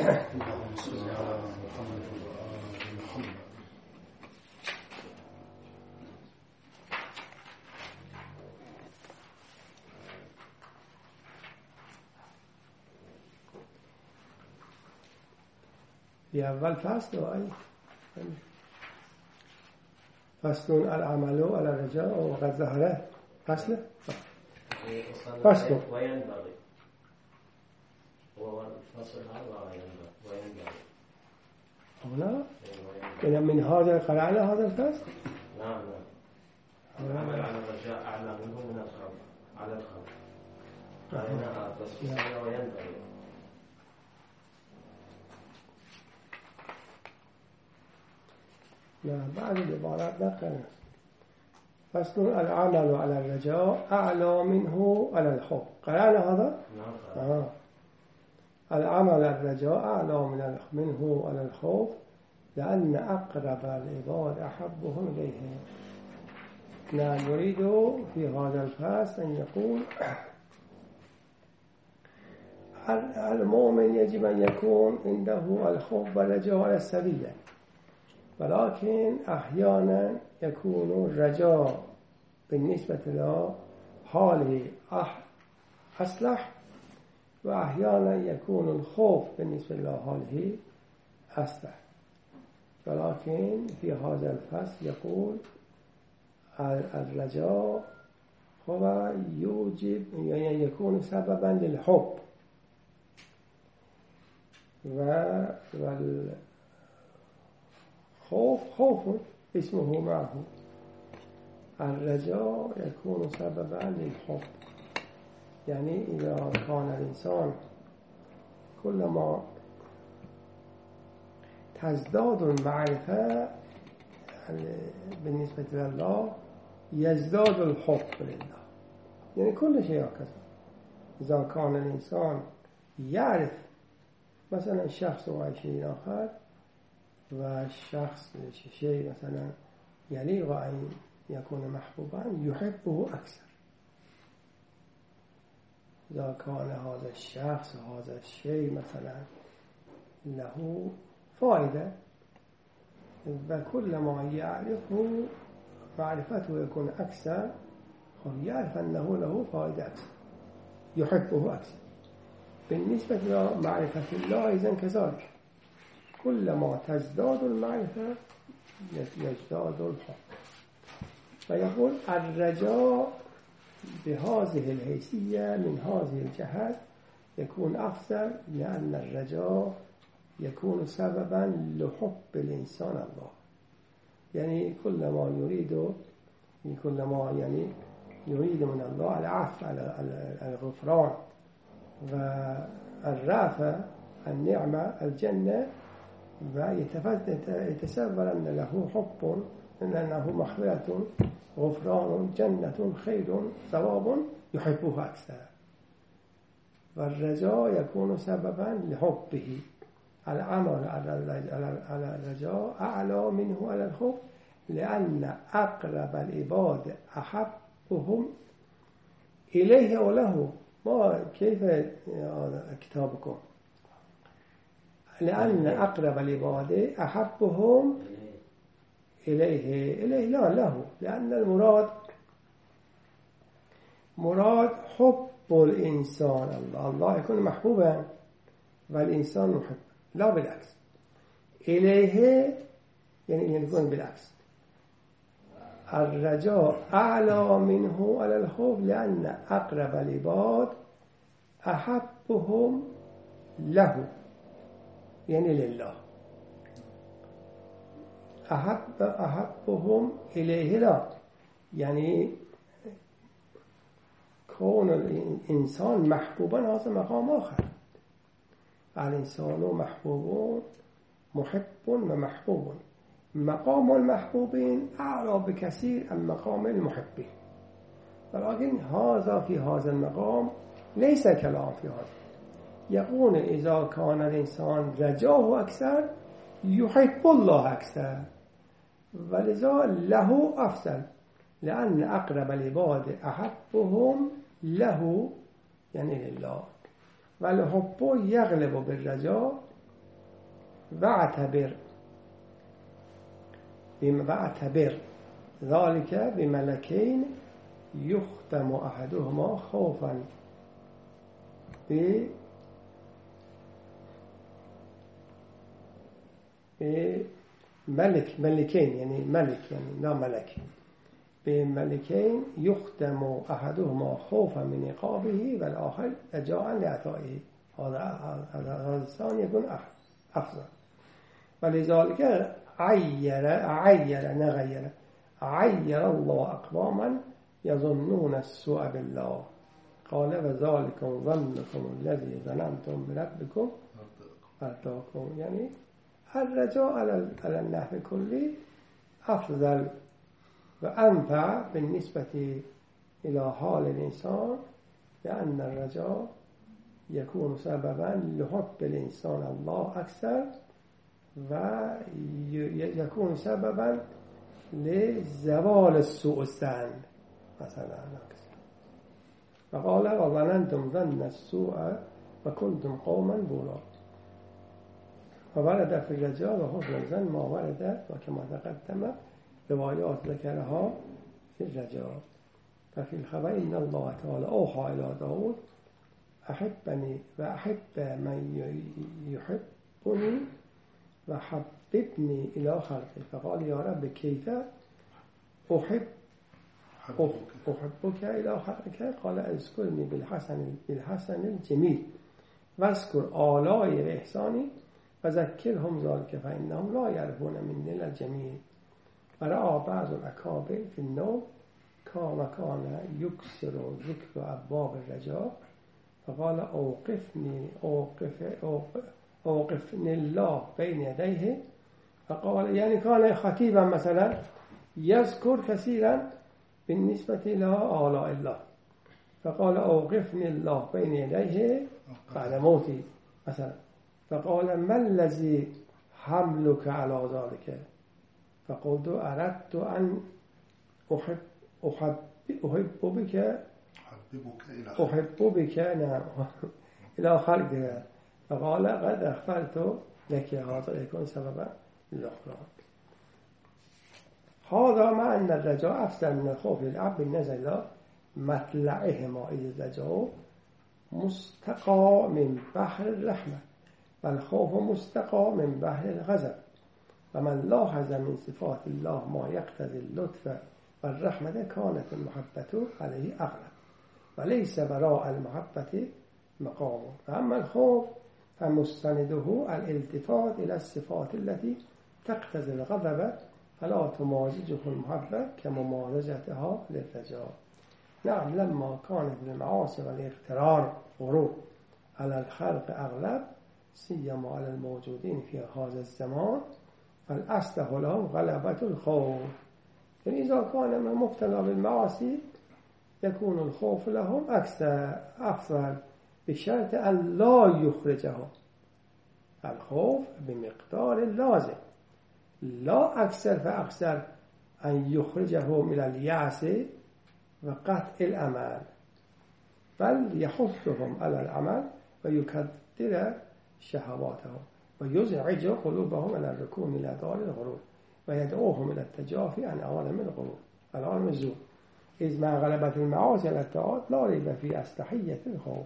في أول فصل وأي فصل العمل على الرجاء وقد ظهر فصل وينبغي هو الفصل هذا وينبغي هنا إن من هذا قرأنا هذا الفصل نعم العمل على الرجاء أعلى منه من الخوف على الخوف قرأنا فصل وينبغي بعض العبارات نقل فصل العمل على الرجاء أعلى منه على الخوف قرأنا هذا؟ نعم العمل على الرجاء أعلى منه على الخوف لأن أقرب العباد أحبهم إليه. نريد في هذا الفصل أن يقول المؤمن يجب أن يكون عنده الخوف والرجاء على السبيل، ولكن أحيانا يكون الرجاء بالنسبة له حاله أصلح، وأحيانا يكون الخوف بالنسبة له حاله أصلح. ولكن في هذا الفصل يقول الرجاء هو يوجب يعني يكون سببا للحب، خوف اسمه معه. الرجاء يكون سببا للحب، يعني إذا كان الإنسان كلما تزداد المعرفة بالنسبة لله يزداد الحب لله، يعني كل شيء هكذا. إذا كان الإنسان يعرف مثلا شخص أو شيء آخر والشخص شيء مثلا يليق أن يكون محبوبا يحبه أكثر. إذا كان هذا الشخص هذا الشيء مثلا له فائدة، وكلما يعرفه معرفته يكون أكثر، يعرف أنه له فائدة أكثر يحبه أكثر. بالنسبة لمعرفة الله إذن كذلك، كلما تزداد المعرفة يزداد الحب. ويقول الرجاء بهذه الحيثية من هذه الجهة يكون أفضل، لأن الرجاء يكون سببا لحب الإنسان الله. يعني كلما يريد من الله العفو على الغفران والرافع النعمة الجنة، ويتصور أن له حب، أنه مغفرة غفران جنة خير ثواب يحبه أكثر. والرجاء يكون سببا لحبه. العمل على الرجاء أعلى منه على الخوف لأن أقرب العباد أحبهم إليه وله. ما كيف كتابكم؟ لأن أقرب العباد أحبهم إليه لا له، لأن مراد حب الإنسان الله يكون محبوبا والإنسان محب، لا بالعكس. إليه يعني يكون بالعكس. الرجاء أعلى منه على الخوف لأن أقرب العباد أحبهم له، يعني لله. أحبهم إليه لا، يعني كون الإنسان محبوبا هذا مقام آخر. الإنسان محبوب محب ومحبوب. مقام المحبوبين أعلى بكثير عن مقام المحبين، ولكن هذا في هذا المقام ليس كلام في هذا. يقول إذا كان الإنسان رجاه أكثر يحب الله أكثر، ولذا له أفضل، لأن أقرب العباد أحبهم له يعني لله، والحب يغلب بالرجاء واعتبر ذلك بملكين يختم أحدهما خوفا ملكين يعني ملك يعني لا ملك بملكين يختم أحدهما خوفا من عقابه والآخر رجاء لعطائه. هذا الثاني يكون أفضل. ولذلك عير الله أقواما يظنون السوء بالله قال وذلكم ظنكم الذي ظننتم بربكم أرداكم. يعني الرجاء على النحو كله أفضل وأنفع بالنسبة إلى حال الإنسان، لأن الرجاء يكون سببا لحب الإنسان الله أكثر ويكون سببا لزوال السوء الظن مثلا. فقال وظننتم ظن السوء وكنتم قوما بورا. وورد في الرجاء وحسن الظن ما ورد وكما تقدم روايات ذكرها في الرجاء. ففي الخبر إن الله تعالى أوحى إلى داود أحبني وأحب من يحبني وحببني إلى خلقي. فقال يا رب كيف أحبك إلى خلقك؟ قال اذكرني بالحسن الجميل واذكر آلائي وإحساني وذكرهم ذلك فإنهم لا يعرفون مني إلا الجميل. ورأى بعض الأكابر في النوم كان يكسر ذكر أبواب الرجاء فقال أوقفني الله بين يديه. فقال يعني كان خطيبا مثلا يذكر كثيرا بالنسبة إلى آلاء الله، فقال أوقفني الله بين يديه بعد موتي مثلا. فقال ما الذي حملك على ذلك؟ فقلت أردت أن أحب بك نعم إلى خلقك. فقال قد أغفرت لك هذا يكون سببا للغفران. هذا مع أن الرجاء أفضل من الخوف للعبد نزل مطلعهما إذ الرجاء مستقى من بحر الرحمة والخوف مستقى من بحر الغضب. ومن لاحظ من صفات الله ما يقتضي اللطف والرحمة كانت المحبة عليه أغلب وليس براء المحبة مقام. فأما الخوف فمستنده الالتفات إلى الصفات التي تقتضي الغضب فلا تمازجه المحبة كممازجتها للرجاء. نعم لما كانت المعاصي والاغترار غرور على الخلق أغلب سيما على الموجودين في هذا الزمان فالأصلح لهم غلبة الخوف. يعني إذا كان مبتلى بالمعاصي يكون الخوف لهم أكثر أفضل بشرط أن لا يخرجهم. الخوف بمقدار اللازم لا أكثر فأكثر أن يخرجهم إلى اليأس وقطع الأمل، بل يحثهم على العمل ويكدر شهواتهم ويزعج قلوبهم إلى الركون إلى دار الغرور ويدعوهم إلى التجافي عن عوالم الغرور عوالم الزور. إذ مع غلبة المعاصي على الطاعات لا ريب في أستحية الخوف،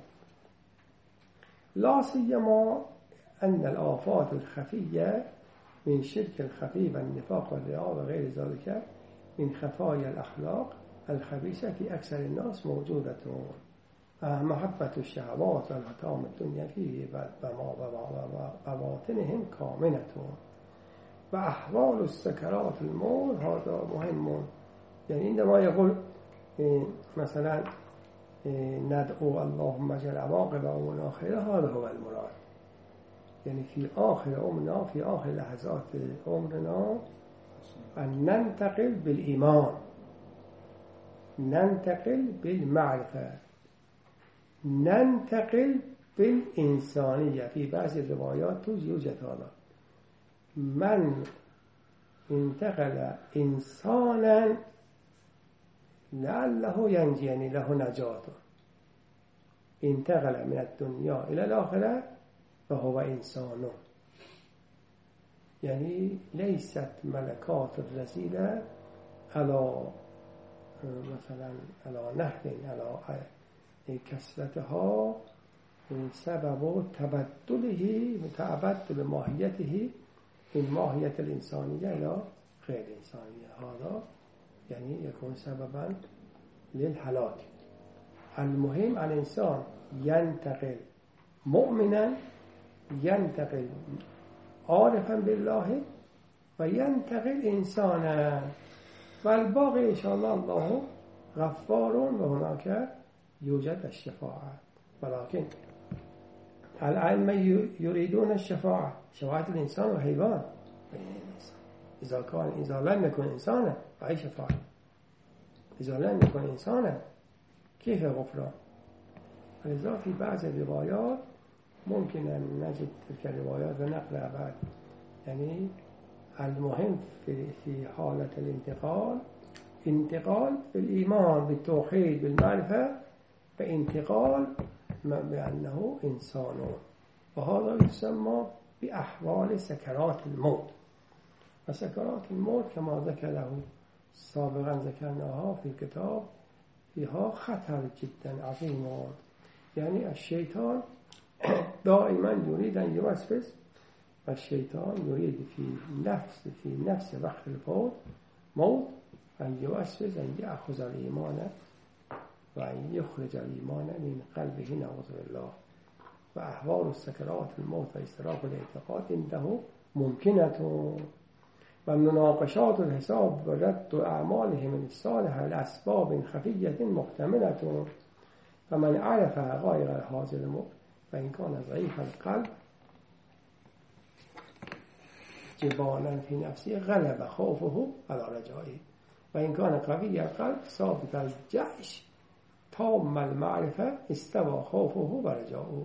لا سيما أن الآفات الخفية من شرك الخفي والنفاق والرياء وغير ذلك من خفايا الأخلاق الخبيثة في أكثر الناس موجودة. محبة الشهوات والحطام الدنيا فيه وبواطنهم كامنة. وأحوال السكرات الموت هذا مهم. يعني عندما يقول مثلا ندعو اللهم اجعل عواقب أمورنا خيرا هذا هو المراد. يعني في آخر عمرنا في آخر لحظات عمرنا أن ننتقل بالإيمان، ننتقل بالمعرفة، ننتقل بالإنسانية. في بعض الروايات يوجد هذا من انتقل إنسانا لعله ينجي يعني له نجاة، انتقل من الدنيا إلى الآخرة فهو إنسان. یعنی لیست ملکات الرذیله علی مثلا علی نحو علی کسرتها سبب تبدل ماهیته من ماهیت الانسانیه الى غیر انسانیه. هذا یعنی یکون سببا للهلاك. المهم الانسان ينتقل مؤمنا ينتقل عارفا بالله و ينتقل انسانا والباقي ان شاء الله الله غفار و هناك يوجد الشفاعة. ولكن العلم يريدون الشفاعة، شفاعة الإنسان والحيوان. إذا لم يكن إنسانا فأي شفاعة؟ إذا لم يكن إنسانا كيف غفران؟ فلذا في بعض الروايات ممكن أن نجد تلك الروايات ونقرأ بعد. يعني المهم في حالة الانتقال انتقال بالإيمان بالتوحيد بالمعرفة، فانتقال بأنه إنسان، وهذا يسمى بأحوال سكرات الموت. وسكرات الموت كما ذكره سابقا ذكرناها في الكتاب فيها خطر جدا عظيم. يعني الشيطان دائما يريد أن يوسوس، والشيطان يريد في نفس وقت الموت أن يوسوس أن يأخذ الإيمان وأن يخرج الإيمان من قلبه نعوذ بالله. وأحوال السكرات الموت واستراق الاعتقاد عنده ممكنة. ومناقشات الحساب ورد أعمالهم الصالحة لأسباب خفية محتملة. فمن عرف غير هذا الموت فإن كان ضعيف القلب جبانا في نفسه غلب خوفه على رجائه، وإن كان قوي القلب ثابت الجيش تام المعرفة استوى خوفه ورجاؤه.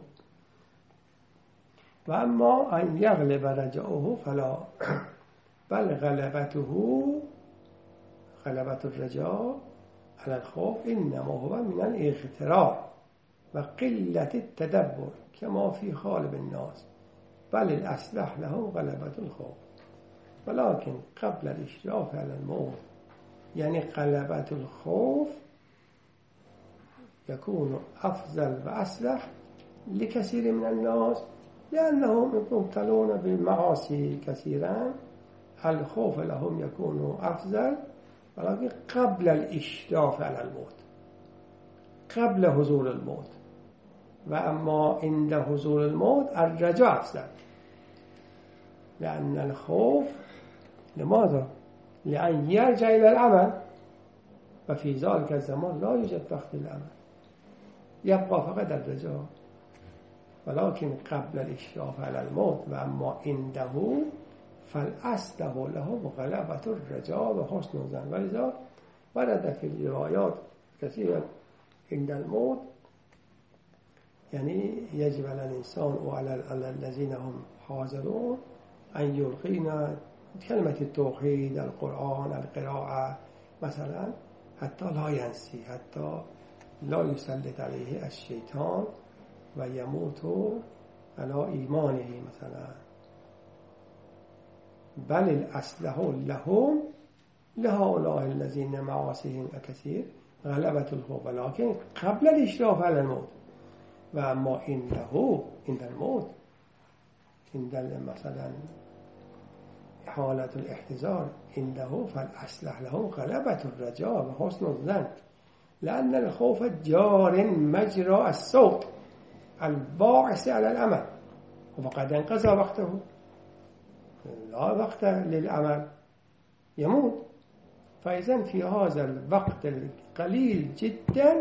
وأما أن يغلب رجاؤه فلا، بل غلبة الرجاء على الخوف إنما هو من الاغترار وقلة التدبر كما في غالب الناس، بل الأصلح لهم غلبة الخوف. ولكن قبل الإشراف على الموت يعني غلبة الخوف يكون أفضل وأصلح لكثير من الناس، لأنهم مبتلون بالمعاصي كثيرا. الخوف لهم يكون أفضل، ولكن قبل الإشراف على الموت، قبل حضور الموت. وأما عند حضور الموت الرجاء أفضل، لأن الخوف لماذا؟ لأن يرجع إلى العمل، وفي ذلك الزمان لا يوجد وقت للعمل، يبقى فقط الرجاء. ولكن قبل الإشراف على الموت وأما عنده فالأصلح له غلبة الرجاء وحسن الظن. ولذا ورد في الروايات كثيرا عند الموت يعني يجب على الإنسان وعلى الذين هم حاضرون أن يلقين كلمة التوحيد، القرآن، القراءة مثلا، حتى لا ينسي، حتى لا يسلط عليه الشيطان ويموت على إيمانه مثلا. بل الأصلح لهم لهؤلاء الذين معاصيهم كثير غلبة الخوف، ولكن قبل الإشراف على الموت. وأما عند الموت، عند مثلا حالة الاحتضار عنده فالأصلح لهم غلبة الرجاء وحسن الظن، لأن الخوف جار مجرى الصوت الباعث على العمل، وفقد انقضى وقته، لا وقت للعمل، يموت. فإذن في هذا الوقت القليل جدا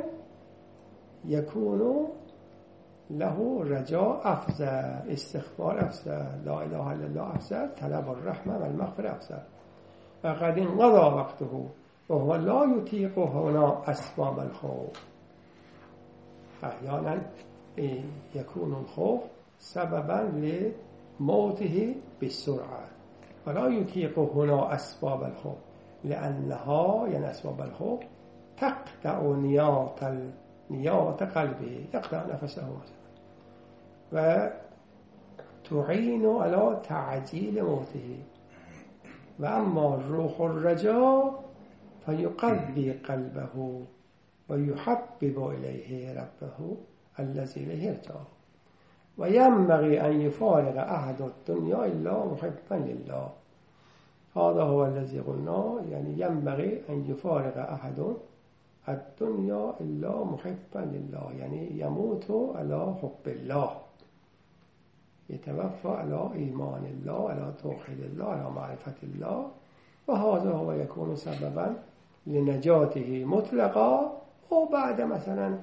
يكون له رجاء أفضل، استغفار أفضل، لا إله إلا الله أفضل، طلب الرحمة والمغفرة أفضل. وقد انقضى وقته وهو لا يطيق هنا أسباب الخوف. أحيانا يكون الخوف سببا لموته بالسرعة، ولا يطيق هنا أسباب الخوف، لأنها يعني أسباب الخوف تقطع نيات قلبه، يقطع نفسه مثلا. تعين على تعجيل موته وأما روح الرجاء فيقوي قلبه ويحبب إليه ربه الذي إليه يرجعه وينبغي أن يفارق أحد الدنيا إلا محبا لله. هذا هو الذي قلنا، يعني ينبغي أن يفارق أحد الدنيا إلا محبا لله، يعني يموت على حب الله، يتوفى على إيمان الله، على توحيد الله، على معرفة الله، وهذا هو يكون سببا لنجاته مطلقا. وبعد مثلا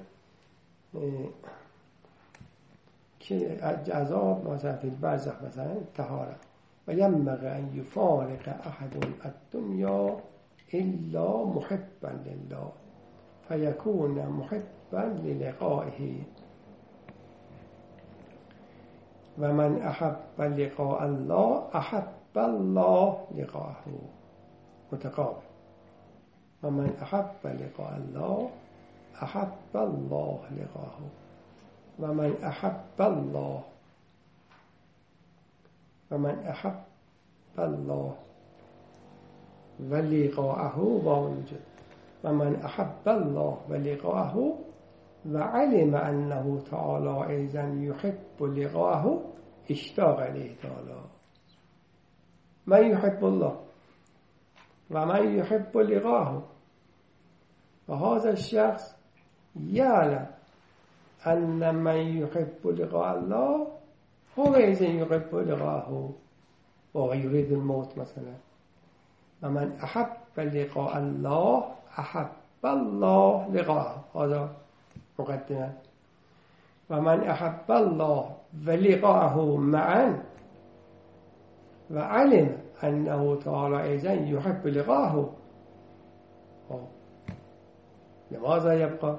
عذاب مثلا في البرزخ مثلا طهارة. وينبغي أن يفارق أحد الدنيا إلا محبا لله فيكون محبا للقائه. ومن أحب لقاء الله أحب الله لقاءه، متقابل. ومن أحب لقاء الله أحب الله لقاءه. ومن أحب الله ولقاءه ووجد. ومن أحب الله ولقاءه وعلم أنه تعالى أيضا يحب لقاءه اشتاق إليه تعالى. من يحب الله ومن يحب لقاءه، وهذا الشخص يعلم أن من يحب لقاء الله هو أيضا يحب لقاءه وهو يريد الموت مثلا. ومن أحب لقاء الله أحب الله لقاءه، هذا مقدمة. ومن أحب الله ولقاءه معا وعلم أنه تعالى أيضا يحب لقاءه، لماذا يبقى؟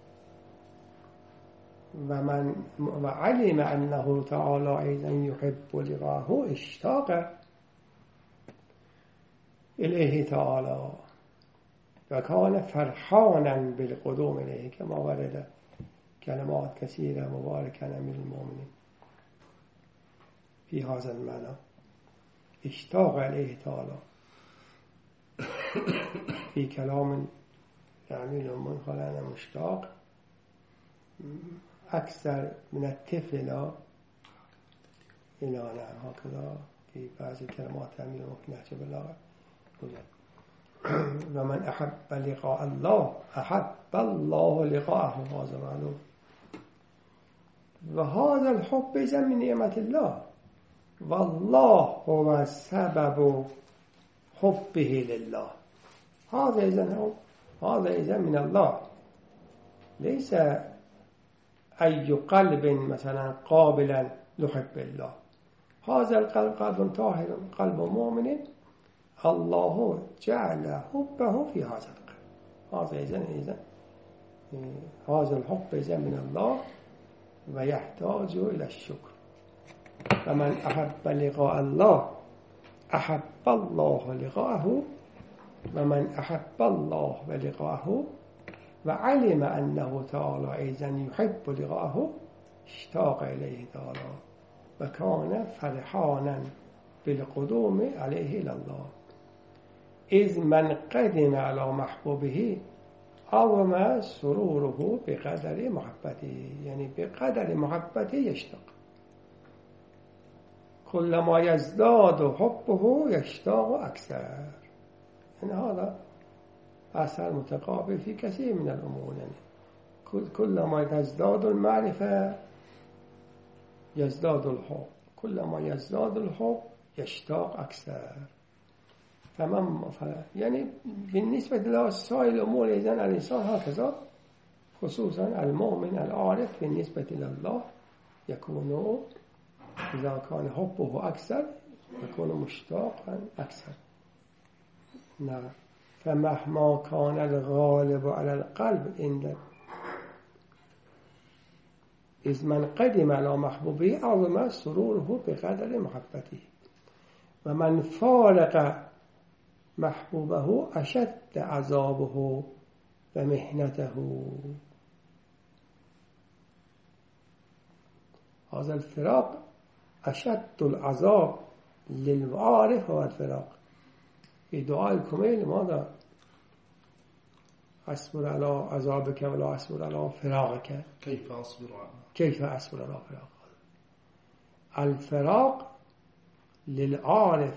وعلم أنه تعالى أيضا يحب لقاءه اشتاق إليه تعالى وكان فرحانا بالقدوم إليه، كما ورد كلمات كثيرة مباركة من المؤمنين في هذا المعنى. اشتاق إليه تعالى في كلام يعني لمن قال أنا مشتاق أكثر من الطفل إلى أنا، هكذا في بعض الكلمات يعني ممكن نحجب الله. ومن أحب لقاء الله أحب الله لقاءه، هذا معلوم. وهذا الحب إذا من نعمة الله، والله هو سبب حبه لله. هذا إذا من الله، ليس أي قلب مثلا قابلا لحب الله. هذا القلب قلب طاهر، قلب مؤمن، الله جعل حبه في هذا القلب. هذا إذن هذا الحب إذن من الله ويحتاج إلى الشكر. فمن أحب لقاء الله أحب الله لقاءه. ومن أحب الله ولقاءه وعلم أنه تعالى أيضا يحب لقاءه اشتاق إليه تعالى وكان فرحانا بالقدوم عليه إلى الله. إذ من قدم على محبوبه عظم سروره بقدر محبته، يعني بقدر محبته يشتاق. كلما يزداد حبه يشتاق أكثر. يعني هذا أثر متقابل في كثير من الأمور. يعني كلما يزداد المعرفة يزداد الحب، كلما يزداد الحب يشتاق أكثر. يعني بالنسبة لسائر الأمور إذن الإنسان هكذا، خصوصا المؤمن العارف بالنسبة لله يكون إذا كان حبه أكثر يكون مشتاقا أكثر. نعم. فمهما كان الغالب على القلب عند إذ من قدم على محبوبه عظم سروره بقدر محبته. ومن فارق محبوبه أشد عذابه ومحنته. هذا الفراق اشد العذاب للعارف هو الفراق. این دعای کمیل ماذا؟ اصبر على عذابك ولا اصبر على فراقك. كيف اصبر على فراق. الفراق للعارف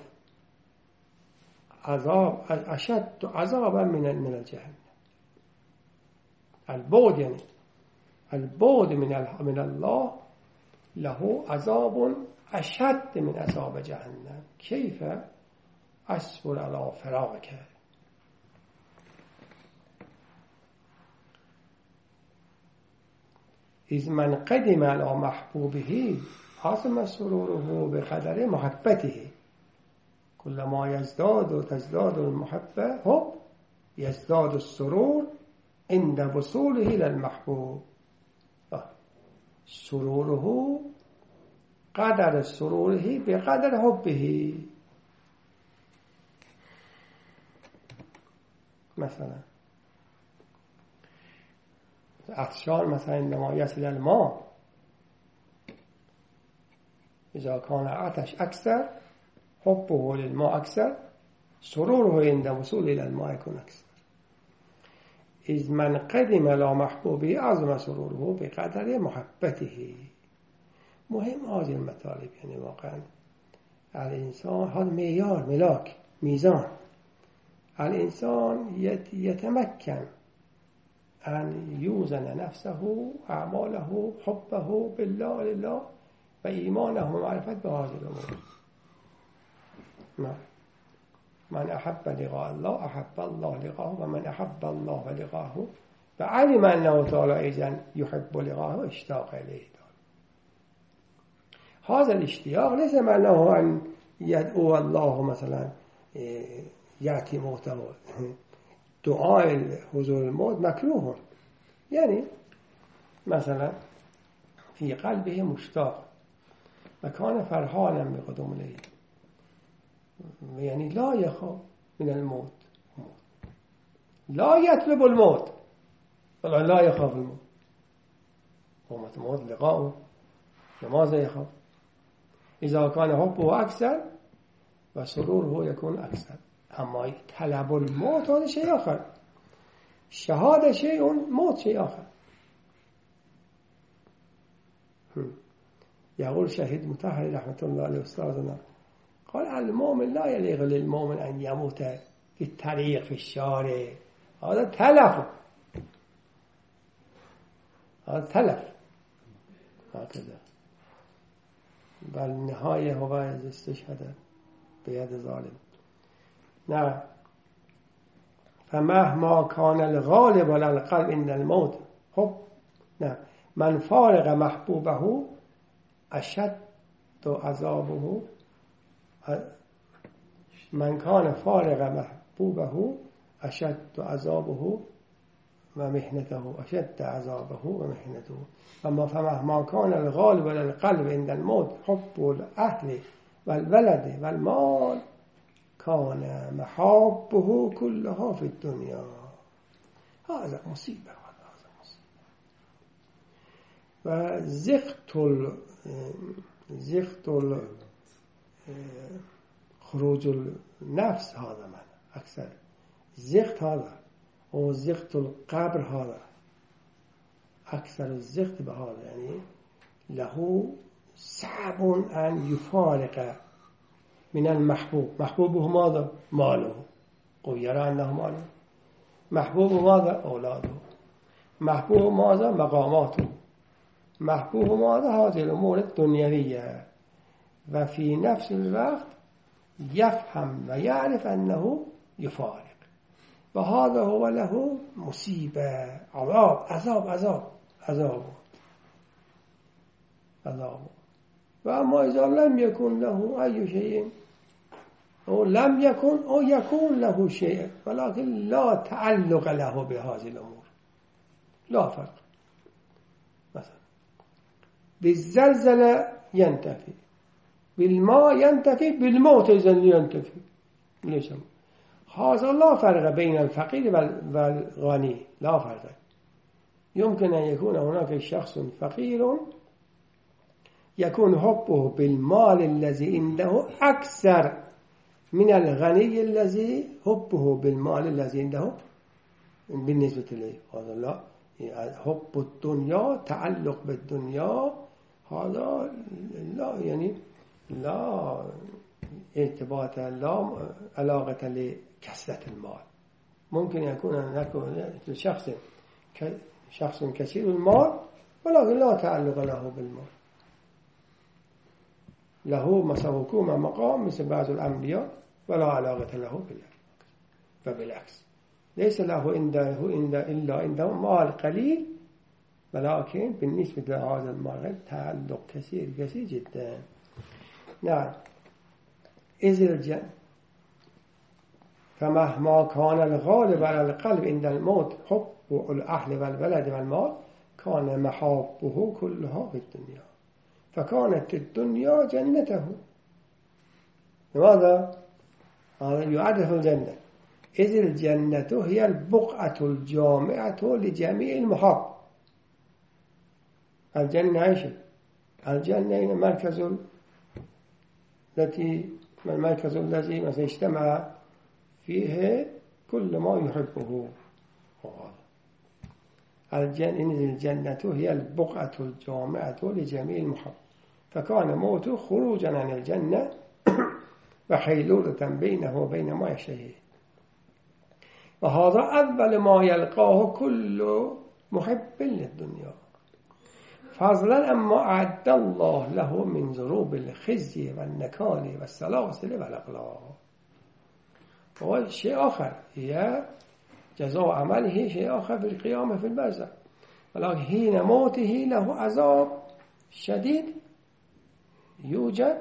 عذاب اشد عذابا من الجهنم. البعد يعني البعد من الله له عذاب اشد من عذاب جهنم. كيف اصبر على فراقك. إذ من قدم على محبوبه عظم سروره بقدر محبته. كلما يزداد وتزداد المحبة حب يزداد السرور عند وصوله إلى المحبوب. سروره قدر سروره بقدر حبه. مثلا عطشان مثلا عندما يصل الماء إذا كان عطش أكثر حبه للماء أكثر سروره عند وصول إلى الماء يكون أكثر. إذ من قدم على محبوبه عظم سروره بقدر محبته. مهم هذه المطالب يعني واقعا الإنسان هذا معيار ملاك ميزان. الإنسان يتمكن أن يوزن نفسه أعماله حبه بالله لله وإيمانه ومعرفة بهذه الأمور. من أحب لقاء الله أحب الله لقاءه ومن أحب الله ولقاءه فعلم أنه تعالى إذن يحب لقاءه اشتاق إليه. هذا الاشتياق ليس معناه أن يدعو الله مثلا يأتي موته. دعاء حضور الموت مكروه. يعني مثلا في قلبه مشتاق وكان فرحانا بقدوم العيد يعني لا يخاف من الموت. لا يطلب الموت ولا لا يخاف الموت. قومة الموت لقاؤه لماذا يخاف؟ إذا كان حبه أكثر وسروره يكون أكثر. أما طلب الموت هذا شيء آخر. شهادة شيء موت شيء آخر. يقول شهيد مطهري رحمة الله عليه أستاذنا قال المؤمن لا يليق للمؤمن أن يموت في الطريق في الشارع. هذا تلف. هذا تلف هكذا. بل النهاية هو استشهد بيد ظالم. نعم. فمهما كان الغالب على القلب عند الموت حب. نعم. من فارق محبوبه أشد عذابه. من كان فارق محبوبه أشد عذابه ومحنته. أشد عذابه ومحنته. أما فمهما كان الغالب على القلب عند الموت حب الأهل والولد والمال كان محابه كلها في الدنيا. هذا مصيبة. وزخت خروج النفس هذا من أكثر زخت هذا وزخت القبر هذا أكثر الزخت بهذا يعني له صعب أن يفارق من المحبوب. محبوبه ماذا؟ ماله. ويرى أنه ماله. محبوب ماذا؟ أولاده. محبوب ماذا؟ مقاماته. محبوب ماذا؟ هذه الأمور الدنيوية. وفي نفس الوقت يفهم ويعرف أنه يفارق. وهذا هو له مصيبة. عذاب. وأما إذا لم يكن له أي شيء أو لم يكن أو يكون له شيء ولكن لا تعلق له بهذه الأمور لا فرق. مثلا بالزلزلة ينتفي بالماء ينتفي بالموت إذن ينتفي. ليش؟ هذا لا فرق بين الفقير والغني. لا فرق. يمكن أن يكون هناك شخص فقير يكون حبه بالمال الذي عنده أكثر من الغني الذي حبه بالمال الذي عنده بالنسبة إليه. هذا لا، حب الدنيا، تعلق بالدنيا، هذا لا، يعني لا ارتباط، لا علاقة لكثرة المال. ممكن يكون هناك شخص كثير المال ولكن لا تعلق له بالمال، له مثلا حكومة مقام مثل بعض الأنبياء ولا علاقة له بالله. فبالعكس ليس له إلا عنده مال قليل، ولكن بالنسبة لهذا المال تعلق كثير جدا. نعم. إذ الجنة فمهما كان الغالب على القلب عند الموت حب الأهل والولد والمال كان محابه كلها في الدنيا، فكانت الدنيا جنته. لماذا؟ هذا يعرف الجنة. إذ الجنة هي البقعة الجامعة لجميع المحاب. الجنة ايش؟ الجنة هي المركز الذي مثلا اجتمع فيه كل ما يحبه. الجنة هي البقعة الجامعة لجميع المحب، فكان موته خروجا عن الجنة وحيلولة بينه وبين ما يشتهيه. وهذا أول ما يلقاه كل محب للدنيا، فضلا أما أعد الله له من ضروب الخزي والنكال والسلاسل والأغلال. هو شيء آخر، هي جزاء عمله شيء آخر في القيامة في البرزخ، ولكن حين موته له عذاب شديد يوجد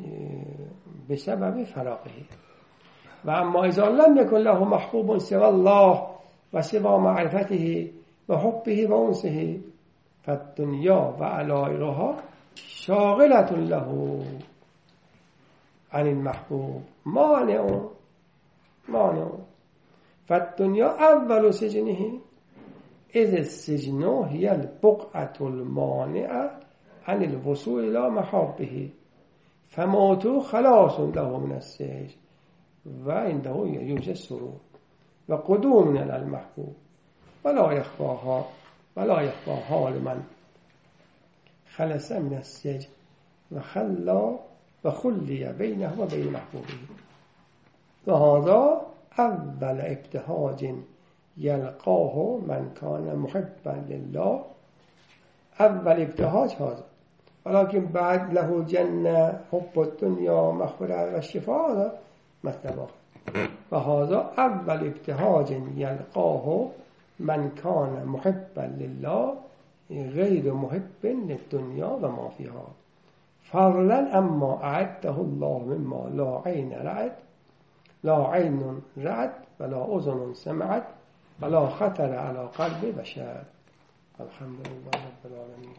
بسبب فراقه. وأما إذا لم يكن له محبوب سوى الله وسوى معرفته وحبه وأنسه فالدنيا وعلائرها شاغلة له عن المحبوب مانع. فالدنيا أول سجنه، إذ السجن هي البقعة المانعة عن الوصول إلى محبه، فموته خلاص له من السجن، وعنده يوجد سرور وقدوم على المحبوب. ولا يخفى حال من خلص من السجن وخلي بينه وبين محبوبه. وهذا أول ابتهاج يلقاه من كان محبا لله. أول ابتهاج هذا، ولكن بعد له جنة، حب الدنيا، مغفرة والشفاء، هذا مثل. وهذا أول ابتهاج يلقاه من كان محبا لله غير محب للدنيا وما فيها، فضلا أما أعده الله مما لا عين رأت ولا أذن سمعت ولا خطر على قلب بشر. الحمد لله رب العالمين.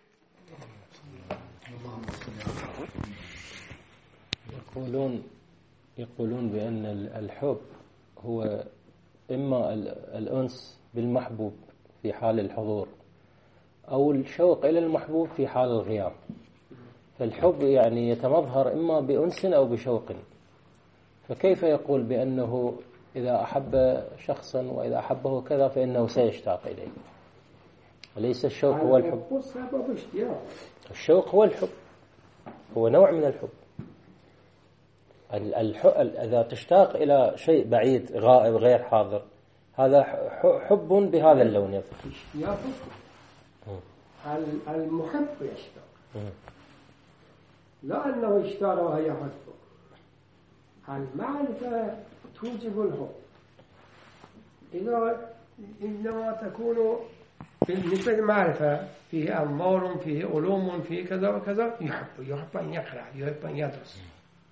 يقولون بأن الحب هو إما الأنس بالمحبوب في حال الحضور أو الشوق إلى المحبوب في حال الغياب. فالحب يعني يتمظهر إما بأنس أو بشوق، فكيف يقول بأنه إذا أحب شخصا وإذا أحبه كذا فإنه سيشتاق إليه؟ وليس الشوق هو الحب. الشوق هو الحب، هو نوع من الحب. إذا تشتاق إلى شيء بعيد غائب غير حاضر هذا حب بهذا اللون يظهر. المحب يشتاق، لا أنه يشتاق وهي يحبه. المعرفة توجب الحب. إنما تكون بالنسبة للمعرفة فيه أنوار، فيه علوم، فيه كذا وكذا، يحب أن يقرأ، يحب أن يدرس.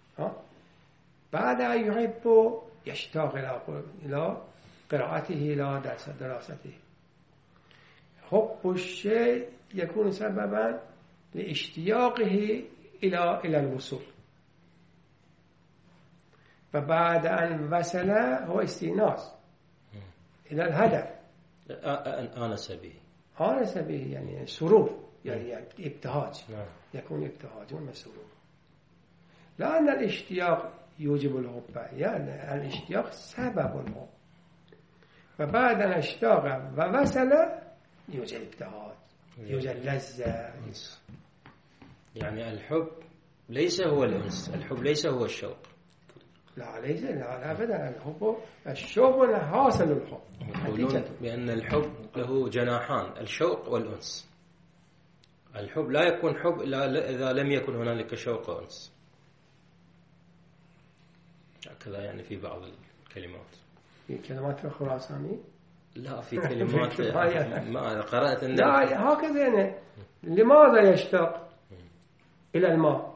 بعد أن يحب يشتاق إلى قراءته، إلى دراسته. حب الشيء يكون سببا لاشتياقه إلى الوصول، فبعد أن وصل هو استئناس إلى الهدف. آنس به يعني سرور. يعني ابتهاج، نعم. يكون ابتهاج ومسرور. لأن الاشتياق يوجب الحب، يعني الاشتياق سبب الحب، فبعد أن اشتاق ووصل يوجد ابتهاج، يوجد لذة. يعني الحب ليس هو الأنس، الحب ليس هو الشوق. لا ليس، لا أبدا. الحب الشوق حاصل الحب. يقولون بأن الحب له جناحان، الشوق والأنس. الحب لا يكون حب إذا لم يكن هنالك شوق وأنس، هكذا يعني في بعض الكلمات. في كلمات الخراساني؟ لا، في كلمات ما قرأت أن لا هكذا يعني. لماذا يشتاق إلى الماء؟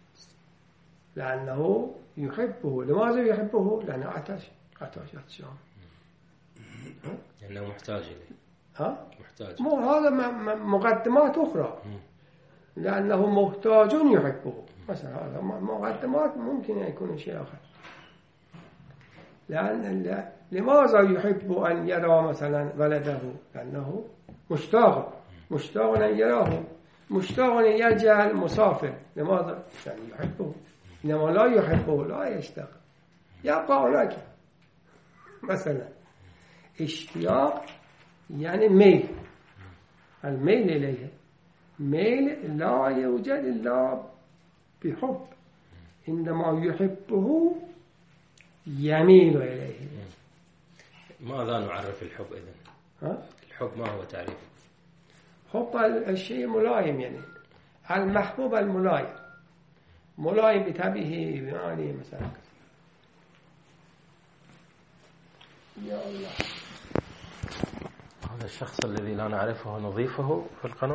لأنه يحبه. لماذا يحبه؟ لأنه عطشان، لأنه محتاج إليه. محتاج. مو هذا مقدمات أخرى. لأنه محتاج يحبه مثلا، هذا مقدمات ممكن يكون شيء آخر. لأن لماذا يحب أن يرى مثلا ولده؟ لأنه مشتاق أن يراه، مشتاق أن يرجع المسافر. لماذا؟ يعني يحبه. إنما لا يحبه لا يشتاق، يبقى هناك. مثلا اشتياق يعني ميل، الميل إليه. ميل لا يوجد إلا بحب، عندما يحبه يميل إليه. ماذا نعرف الحب إذن؟ الحب ما هو تعريفه؟ حب الشيء ملايم، يعني المحبوب الملايم، ملايم بطبعه، يعني مثلا يا الله، هذا الشخص الذي لا نعرفه نضيفه في القناة.